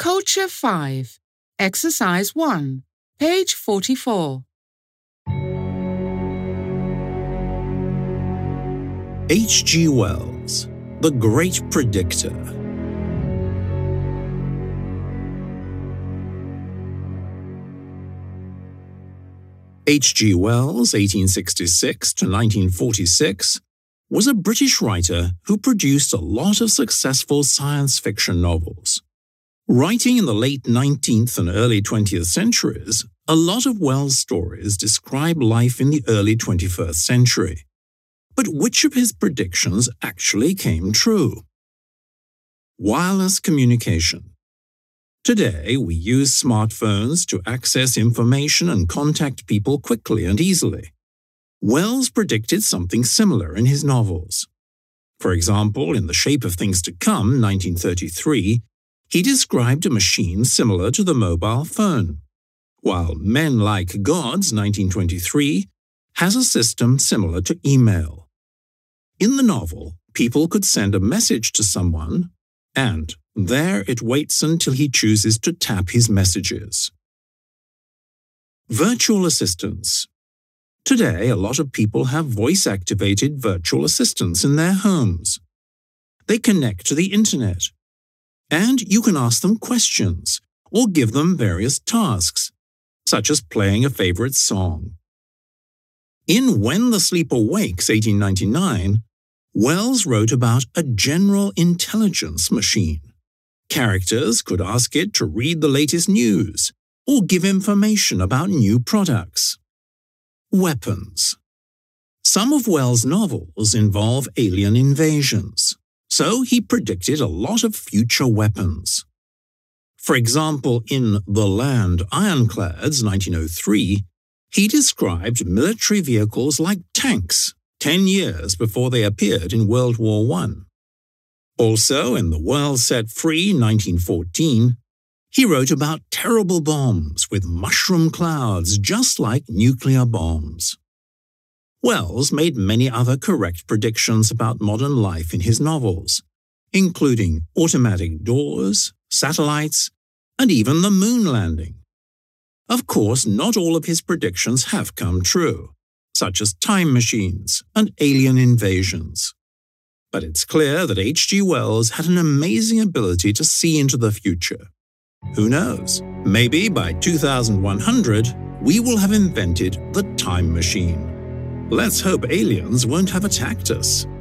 Culture 5, Exercise 1, page 44. H.G. Wells, The Great Predictor. H.G. Wells, 1866 to 1946, was a British writer who produced a lot of successful science fiction novels. Writing in the late 19th and early 20th centuries, a lot of Wells' stories describe life in the early 21st century. But which of his predictions actually came true? Wireless communication. Today, we use smartphones to access information and contact people quickly and easily. Wells predicted something similar in his novels. For example, in The Shape of Things to Come, 1933, he described a machine similar to the mobile phone, while Men Like Gods, 1923, has a system similar to email. In the novel, people could send a message to someone, and there it waits until he chooses to tap his messages. Virtual assistants. Today, a lot of people have voice-activated virtual assistants in their homes. They connect to the internet, and you can ask them questions or give them various tasks, such as playing a favorite song. In When the Sleeper Wakes, 1899, Wells wrote about a general intelligence machine. Characters could ask it to read the latest news or give information about new products. Weapons. Some of Wells' novels involve alien invasions, so he predicted a lot of future weapons. For example, in The Land Ironclads, 1903, he described military vehicles like tanks 10 years before they appeared in World War I. Also, in The World Set Free, 1914, he wrote about terrible bombs with mushroom clouds just like nuclear bombs. Wells made many other correct predictions about modern life in his novels, including automatic doors, satellites, and even the moon landing. Of course, not all of his predictions have come true, such as time machines and alien invasions. But it's clear that H.G. Wells had an amazing ability to see into the future. Who knows? Maybe by 2100, we will have invented the time machine. Let's hope aliens won't have attacked us.